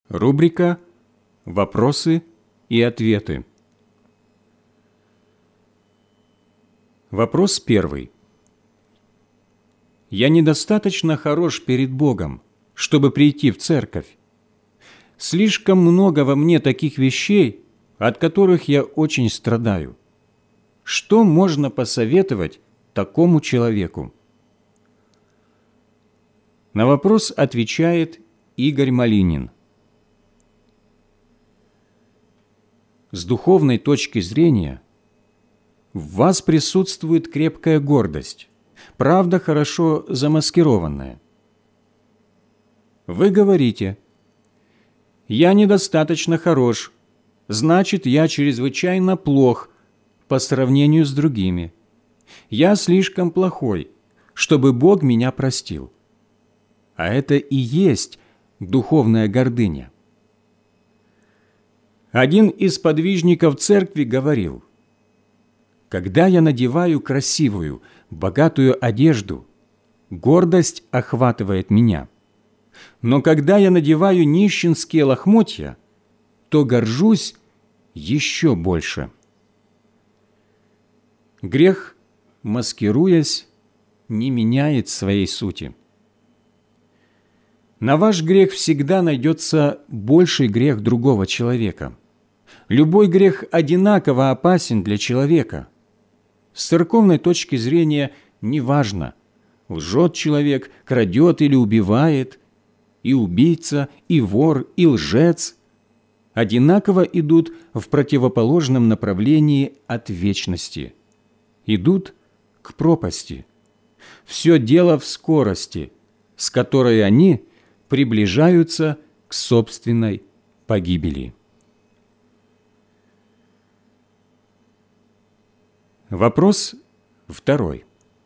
Рубрика «Вопросы и ответы». Вопрос первый. Я недостаточно хорош перед Богом, чтобы прийти в церковь. Слишком много во мне таких вещей, от которых я очень страдаю. Что можно посоветовать такому человеку? На вопрос отвечает Игорь Малинин. С духовной точки зрения в вас присутствует крепкая гордость, правда хорошо замаскированная. Вы говорите: «Я недостаточно хорош, значит, я чрезвычайно плох по сравнению с другими. Я слишком плохой, чтобы Бог меня простил». А это и есть духовная гордыня. Один из подвижников церкви говорил: «Когда я надеваю красивую, богатую одежду, гордость охватывает меня. Но когда я надеваю нищенские лохмотья, то горжусь еще больше». Грех, маскируясь, не меняет своей сути. На ваш грех всегда найдется больший грех другого человека. Любой грех одинаково опасен для человека. С церковной точки зрения неважно, лжет человек, крадет или убивает, и убийца, и вор, и лжец одинаково идут в противоположном направлении от вечности, идут к пропасти. Все дело в скорости, с которой они приближаются к собственной погибели. Вопрос второй.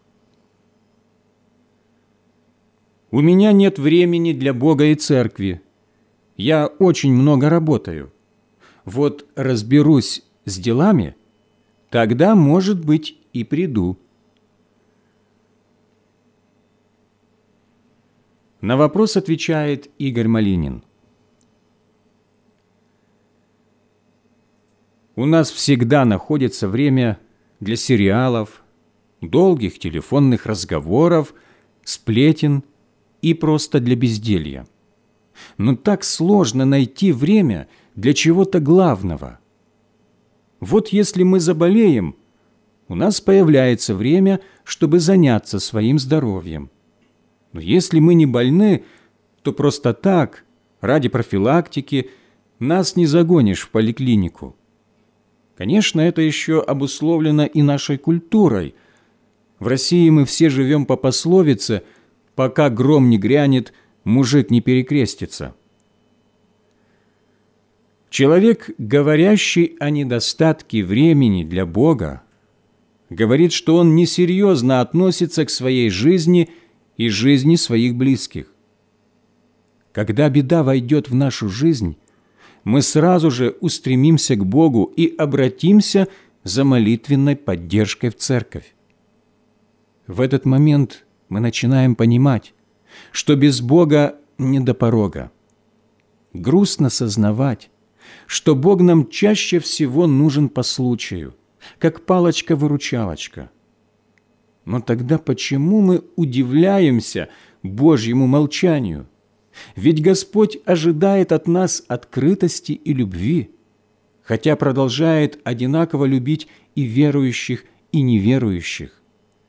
У меня нет времени для Бога и церкви. Я очень много работаю. Вот разберусь с делами, тогда, может быть, и приду. На вопрос отвечает Игорь Малинин. У нас всегда находится время для сериалов, долгих телефонных разговоров, сплетен и просто для безделья. Но так сложно найти время для чего-то главного. Вот если мы заболеем, у нас появляется время, чтобы заняться своим здоровьем. Но если мы не больны, то просто так, ради профилактики, нас не загонишь в поликлинику. Конечно, это еще обусловлено и нашей культурой. В России мы все живем по пословице: «Пока гром не грянет, мужик не перекрестится». Человек, говорящий о недостатке времени для Бога, говорит, что он несерьезно относится к своей жизни и жизни своих близких. Когда беда войдет в нашу жизнь, мы сразу же устремимся к Богу и обратимся за молитвенной поддержкой в церковь. В этот момент мы начинаем понимать, что без Бога не до порога. Грустно сознавать, что Бог нам чаще всего нужен по случаю, как палочка-выручалочка. Но тогда почему мы удивляемся Божьему молчанию? Ведь Господь ожидает от нас открытости и любви, хотя продолжает одинаково любить и верующих, и неверующих.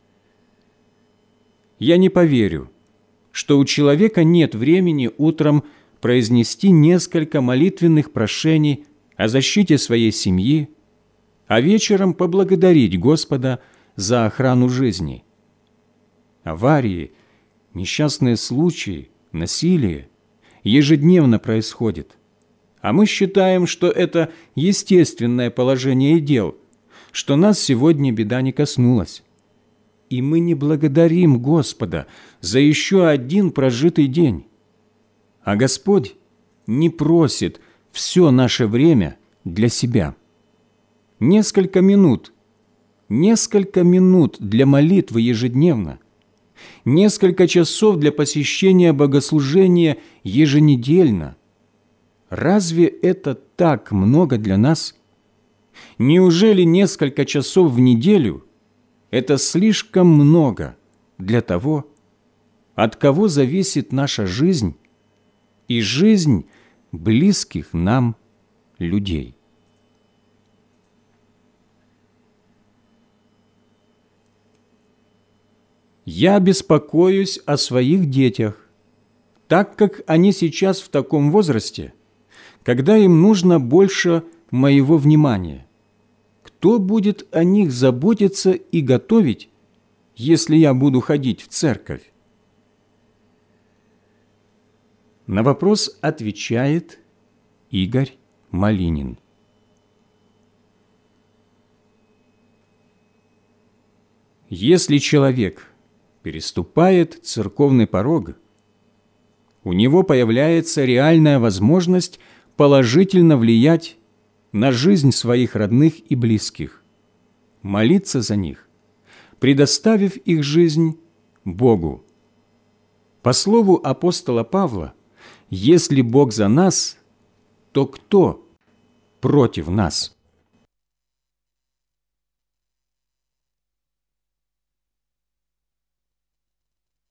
Я не поверю, что у человека нет времени утром произнести несколько молитвенных прошений о защите своей семьи, а вечером поблагодарить Господа за охрану жизни. Аварии, несчастные случаи, насилие ежедневно происходит, а мы считаем, что это естественное положение дел, что нас сегодня беда не коснулась. И мы не благодарим Господа за еще один прожитый день. А Господь не просит все наше время для себя. Несколько минут для молитвы ежедневно, несколько часов для посещения богослужения еженедельно, Разве это так много для нас? Неужели несколько часов в неделю – это слишком много для того, от кого зависит наша жизнь и жизнь близких нам людей? Я беспокоюсь о своих детях, так как они сейчас в таком возрасте, когда им нужно больше моего внимания. Кто будет о них заботиться и готовить, если я буду ходить в церковь? На вопрос отвечает Игорь Малинин. Если человек переступает церковный порог, у него появляется реальная возможность положительно влиять на жизнь своих родных и близких, молиться за них, предоставив их жизнь Богу. По слову апостола Павла, если Бог за нас, то кто против нас?